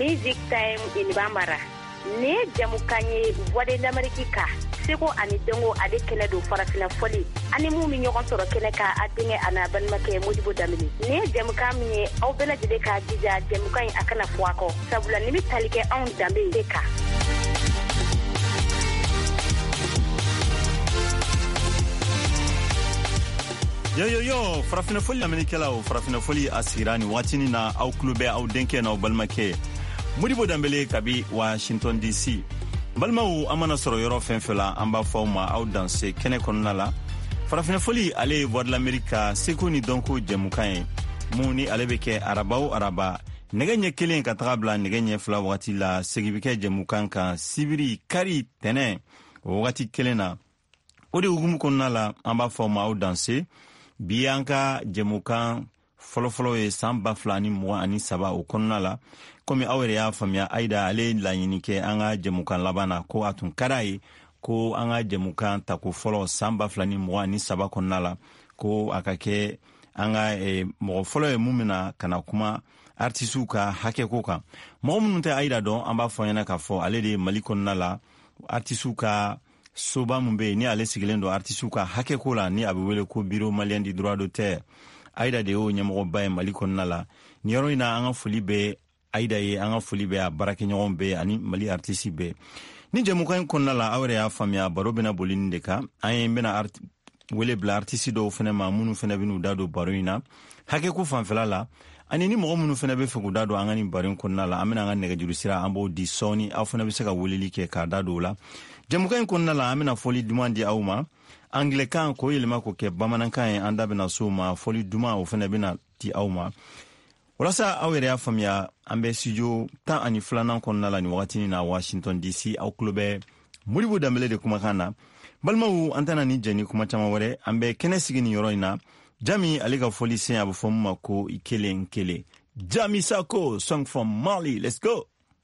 Music Time in Bambara. Ne jamukanye Voix d'Amérique ka. Seko ani dongo ade kele do farafina foli. Ani mu mi ñogon soro kele ka adinge ana banmake Modibo Damini. Ne jamukami aw bela jide ka dija jamukany akana fuako. Sabula ni talike on dambe deka. Yo, farafina foli Amerikela o farafina foli asirani watini na au klube au denke na balmake. Modibo Dambele kabi Washington DC. Balmaou amana soro yoro fenfela amba fauma au danse kene konala. Farafina foli ale Voix de l'Amérique seko ni donko jemukaye. Muni alebeke araba negenye kelen katrabla negenye fla wati la segibike jemukanka sibiri kari tene wati kelena. Ode ugumu konala amba fauma au danse. Bianca jemukan folofolo ye samba flani mwa ani saba o konna la komi awere ya famia aida ale la yinike anga jemukan labana ko atun karai ko anga jemukan tako folo samba flani mwa ani saba konna la ko akake anga mo folo e mumina kana kuma artisu ka hake koka mo munte aida don amba fonyana ka fo ale de malikonna la artisu ka soba mumbe ni ale sigilendo artisuka hake kola ni abewele ko biro malien di droit d'auteur aida de o nyamo baye maliko nala ni yoro ina anga fulibe aida ye anga fulibe a barake nyombe ani mali artisi be ni jemukan konnala awre ya famia barobena bolinde ka ay mbena wele bla artisi do fene mamunu fene binu dado baroina hake ko fanfelala ani ni mo munu fene be fugu dado anga ni barin konnala amena anga nega jurusira ambo di soni afuna be seka weleli ke ka dado la Jamukan konna la amina foli duma di auma Anglican ko yelema ko ke bamanankan anda bena soma foli duma o fena bena di auma wala sa awere ya famia ambe studio ta ani flanan konna la ni wakati na Washington DC au klube Modibo Dambele de kumakana balmawu antana ni jeni kuma chama wore ambe kenesigi ni yoroina Jami alega foli sen abu fomma ko ikele nkele Jami Sako song from Mali, let's go.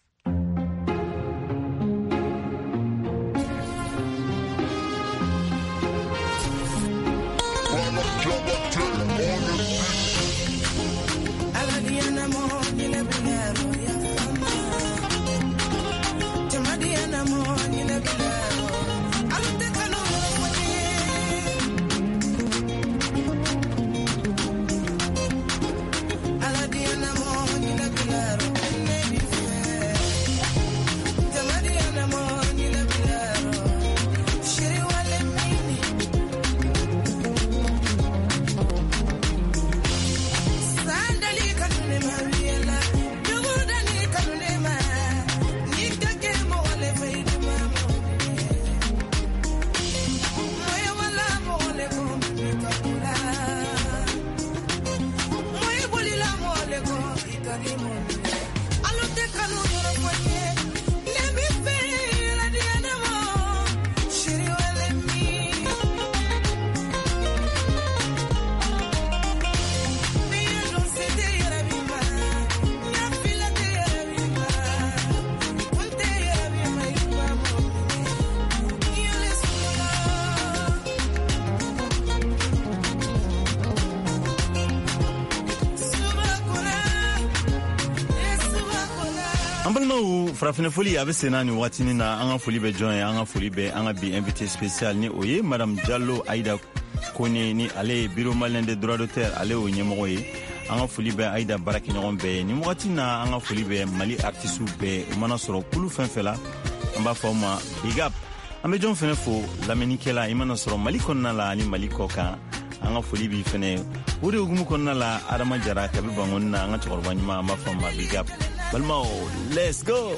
Farafina foli abe senani watini na anga foli be join anga foli be anga bi invité spécial ni oye madame Diallo Aida Kone ni ale bureau malien de droit d'auteur ale o nyemo ye anga foli be Aida baraki nyon be ni watina anga foli be Mali artistu be mana soro kulu fenfela amba foma big up ambe jon fene fo lamenikela imana soro Mali konna la ni Mali koka anga foli bi fene wode ogumu konna la adama jara kabi bangonna anga chorba nyima amba foma big up Balmao, let's go.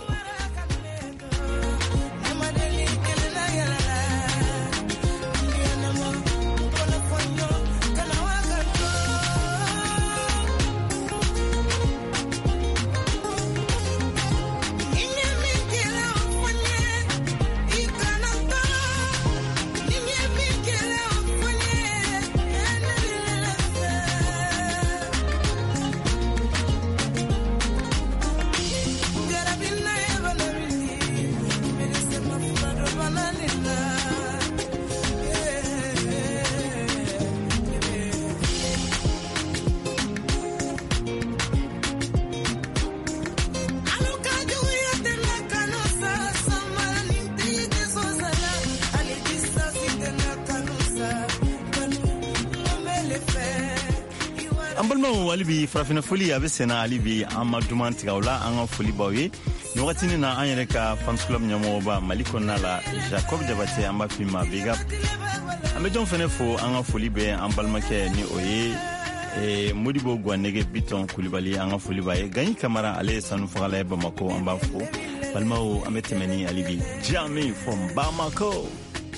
Get up in there. Ambalma walibi farafina foli abe sena alibi amaduman tigawla anga foli bawe ni wakati na anyere ka fans club nyamo ba maliko nala Jacob Jabate amba fima big up ame jon fene fo anga foli be ambalma ke ni oye Modibo Gwanege Biton Koulibaly anga foli baye gani kamara ale sanu fagala Bamako amba fo balmao ametemeni alibi Jamie from Bamako.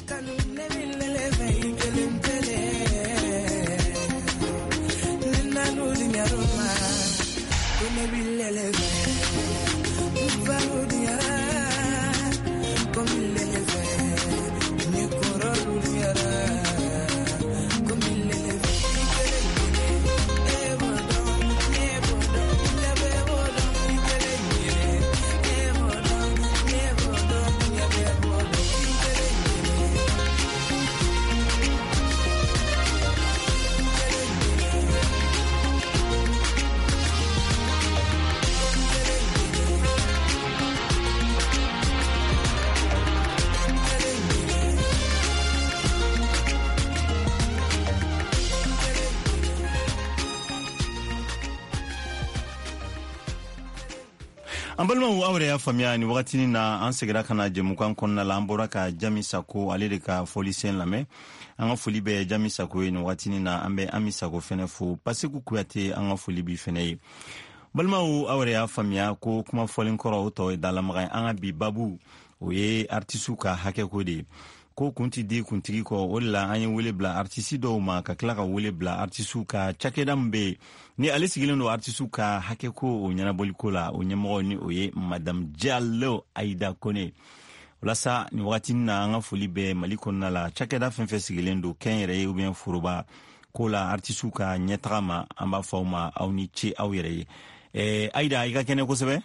Ambalma awre ya famia ni wakati na ansegira kana jemukan konna la ambora ka Jami Sako ale ka folisen lame anga foli be Jami Sako ni wakati na ambe Ami Sako fene fu pasiku kuyate anga foli bi fene balma awre ya famia ko kuma folin koro to dalamaga anga bi babu oye artisu ka hake kodi ko kunti di kuntigi ko wala anyi wele bla artisi do ma ka klaka wele bla artisu ka chakedambe ni ale sigilendo artisu ka hake ko o nyana bolikola o nyamo ni oye Madame Diallo Aida Kone wala sa ni wakati na nga foli be maliko na la chakeda fenfe sigilendo kenyere ou bien furuba ko la artisu ka nyetrama amba fauma au ni che au yere Aida iga kene ko sebe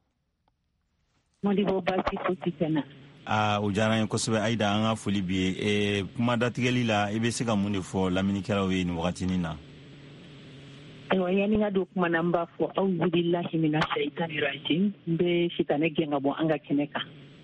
Modibo basi fotikena ujara ko sebe Aida anga foli bi kuma datigeli la ibe se ka munde fo lamini kala we ni wakati ni na yani nga do kuma namba fo auzu billahi minash shaitani rajim be shitane genga bo anga keneka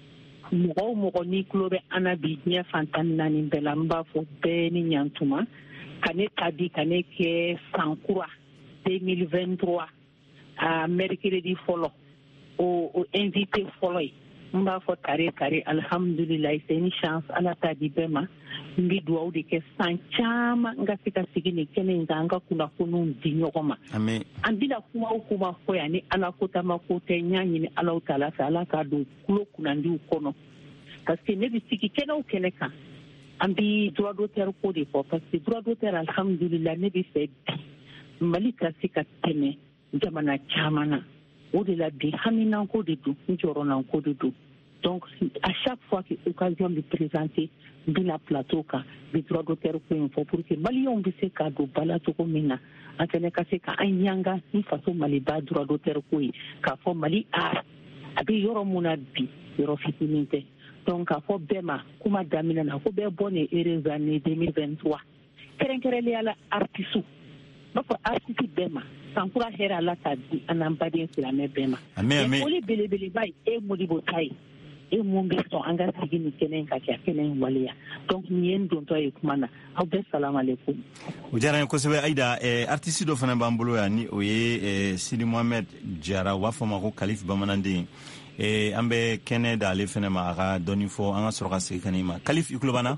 mo ni klobe anabi nya fantan nani belamba fo be ni nyantuma kane tabi kane ke sankura 2023 mercredi folo o invité folo mba fo tare alhamdulillah c'est une chance ala tabi bema mbi duwa de ke sanchama nga sika sigini kene nganga kuna kunu dinyogoma amen andila kuma fo yani ala kota makote nyanyi ni ala utala sala ka do kulo kuna ndi ukono parce que ne bisiki kena o keneka ambi droit d'auteur ko de fo parce que droit d'auteur alhamdulillah ne bi fait malika sika teme jamana chamana o de la bi hamina ko de du njorona ko de du. Donc, à chaque fois qu'il y a l'occasion de présenter la plateau, des droits d'auteur pour que Malion bise ka do balato ko mina antene ka se ka anyanga ni façon maliba droit d'auteur ko ka fo mali a abi yoro munabi yoro fitinite donc ka fo bema kuma damina na ko be bonne heureuse année 2023 kerenkerele ala artisu bako artisu bema sankura hera la tabi anambadi silame bema amen oli belebele bay e Modibo tai e mumbe so anga sigini kenen ka kenen waliya donc nien don to e kumana awbe salam alaykum ujara ko sebe Aida artiste do fana bambulo ya ni oye Sidi Mohamed Jara wafo mako Khalif Bamanandi ambe kene dale fana ma aga doni fo anga sorga sikanima Khalif iklubana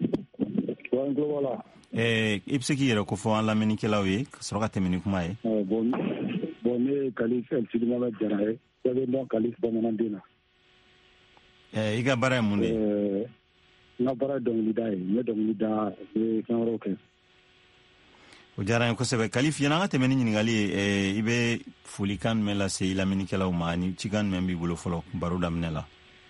wa nglola ipseki yero ko fo an la menikelawe sorga temini kuma e bon Khalif Sidi Mohamed Jara e don Khalif Bamanandi na iga bara munde na bara dongida ne dongida e kanroke o jara ko sebe Khalif yana ngate meni ngali ibe fulikan mela se ila meni kala umani cigan membi bulo folo baro damnela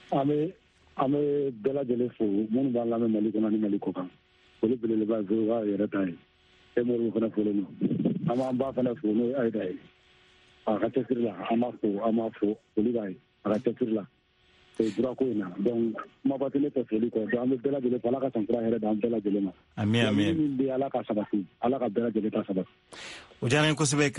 ame bela jele fo mun ba la meli ko nani meli ko kan bole bele ba zo ga yera tai e mo ru kana folo no ama ba kana fo no ai dai ka tesirla ama fo bole bai ka tesirla e dura ko ina donc ma batele to feli ko do am bela jele fala ka sankra hera dam bela jele ma amen bi ala ka sabati ala ka bela jele ta sabati o jara ko sebe